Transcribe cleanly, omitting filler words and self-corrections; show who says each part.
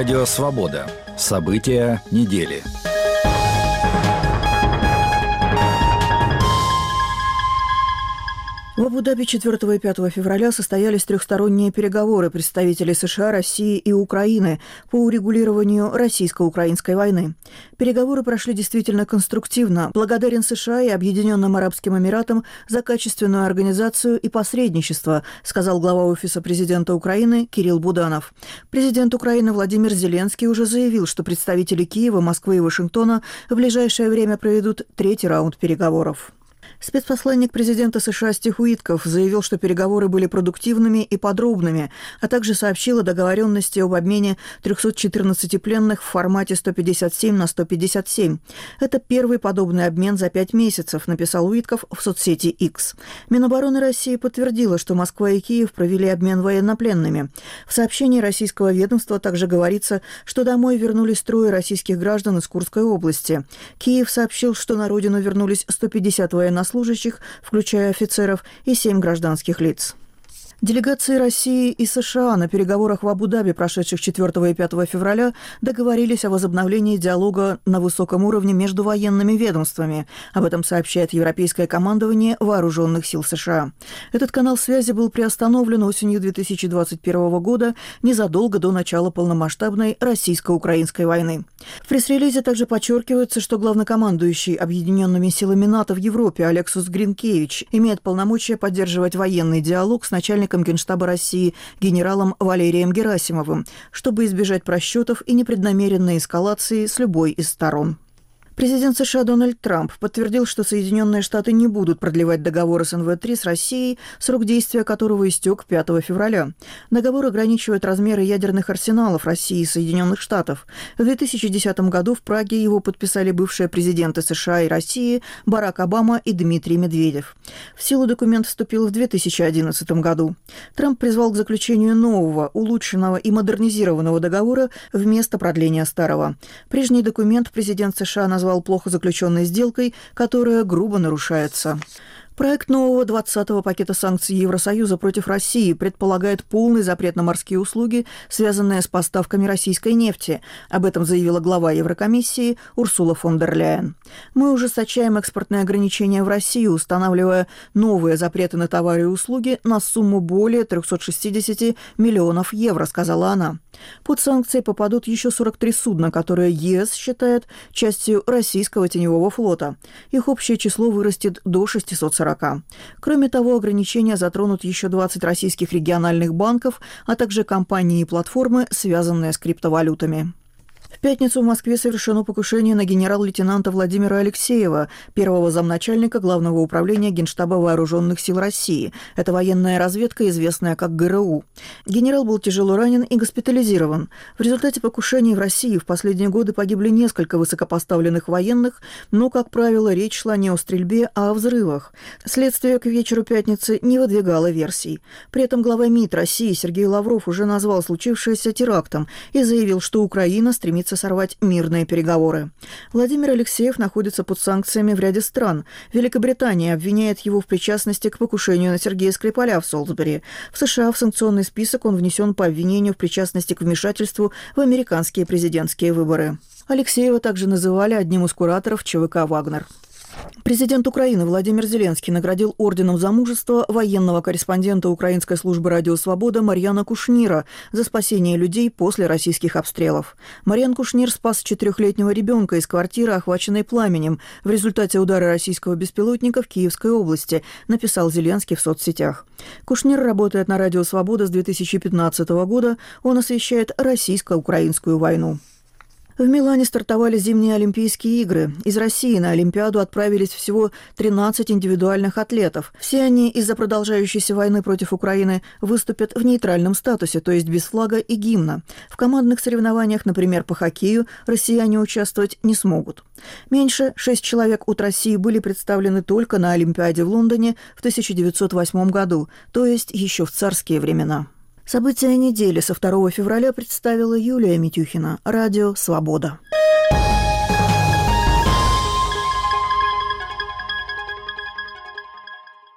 Speaker 1: Радио «Свобода». События недели.
Speaker 2: В Абу-Даби 4 и 5 февраля состоялись трехсторонние переговоры представителей США, России и Украины по урегулированию российско-украинской войны. Переговоры прошли действительно конструктивно. Благодарен США и Объединенным Арабским Эмиратам за качественную организацию и посредничество, сказал глава Офиса президента Украины Кирилл Буданов. Президент Украины Владимир Зеленский уже заявил, что представители Киева, Москвы и Вашингтона в ближайшее время проведут третий раунд переговоров. Спецпосланник президента США Стив Уитков заявил, что переговоры были продуктивными и подробными, а также сообщил о договоренности об обмене 314 пленных в формате 157/157. Это первый подобный обмен за 5 месяцев, написал Уитков в соцсети X. Минобороны России подтвердила, что Москва и Киев провели обмен военнопленными. В сообщении российского ведомства также говорится, что домой вернулись 3 российских граждан из Курской области. Киев сообщил, что на родину вернулись 150 военнослужащих, включая офицеров, и 7 гражданских лиц. Делегации России и США на переговорах в Абу-Даби, прошедших 4 и 5 февраля, договорились о возобновлении диалога на высоком уровне между военными ведомствами. Об этом сообщает Европейское командование Вооруженных сил США. Этот канал связи был приостановлен осенью 2021 года, незадолго до начала полномасштабной российско-украинской войны. В пресс-релизе также подчеркивается, что главнокомандующий Объединенными силами НАТО в Европе Алексус Гринкевич имеет полномочия поддерживать военный диалог с начальником Генштаба России генералом Валерием Герасимовым, чтобы избежать просчетов и непреднамеренной эскалации с любой из сторон. Президент США Дональд Трамп подтвердил, что Соединенные Штаты не будут продлевать договор СНВ-3 с Россией, срок действия которого истек 5 февраля. Договор ограничивает размеры ядерных арсеналов России и Соединенных Штатов. В 2010 году в Праге его подписали бывшие президенты США и России Барак Обама и Дмитрий Медведев. В силу документ вступил в 2011 году. Трамп призвал к заключению нового, улучшенного и модернизированного договора вместо продления старого. Прежний документ президент США назвал плохо заключенной сделкой, которая грубо нарушается. Проект нового 20-го пакета санкций Евросоюза против России предполагает полный запрет на морские услуги, связанные с поставками российской нефти. Об этом заявила глава Еврокомиссии Урсула фон дер Ляйен. «Мы ужесточаем экспортные ограничения в Россию, устанавливая новые запреты на товары и услуги на сумму более 360 миллионов евро», сказала она. Под санкции попадут еще 43 судна, которые ЕС считает частью российского теневого флота. Их общее число вырастет до 640. Кроме того, ограничения затронут еще 20 российских региональных банков, а также компании и платформы, связанные с криптовалютами. В пятницу в Москве совершено покушение на генерал-лейтенанта Владимира Алексеева, первого замначальника Главного управления Генштаба Вооруженных сил России. Это военная разведка, известная как ГРУ. Генерал был тяжело ранен и госпитализирован. В результате покушений в России в последние годы погибли несколько высокопоставленных военных, но, как правило, речь шла не о стрельбе, а о взрывах. Следствие к вечеру пятницы не выдвигало версий. При этом глава МИД России Сергей Лавров уже назвал случившееся терактом и заявил, что Украина стремится сорвать мирные переговоры. Владимир Алексеев находится под санкциями в ряде стран. Великобритания обвиняет его в причастности к покушению на Сергея Скрипаля в Солсбери. В США в санкционный список он внесен по обвинению в причастности к вмешательству в американские президентские выборы. Алексеева также называли одним из кураторов ЧВК «Вагнер». Президент Украины Владимир Зеленский наградил орденом за мужество военного корреспондента Украинской службы «Радио Свобода» Марьяна Кушнира за спасение людей после российских обстрелов. Марьян Кушнир спас 4-летнего ребенка из квартиры, охваченной пламенем, в результате удара российского беспилотника в Киевской области, написал Зеленский в соцсетях. Кушнир работает на «Радио Свобода» с 2015 года. Он освещает российско-украинскую войну. В Милане стартовали зимние Олимпийские игры. Из России на Олимпиаду отправились всего 13 индивидуальных атлетов. Все они из-за продолжающейся войны против Украины выступят в нейтральном статусе, то есть без флага и гимна. В командных соревнованиях, например, по хоккею, россияне участвовать не смогут. Меньше 6 человек от России были представлены только на Олимпиаде в Лондоне в 1908 году, то есть еще в царские времена. События недели со 2 февраля представила Юлия Митюхина. Радио «Свобода».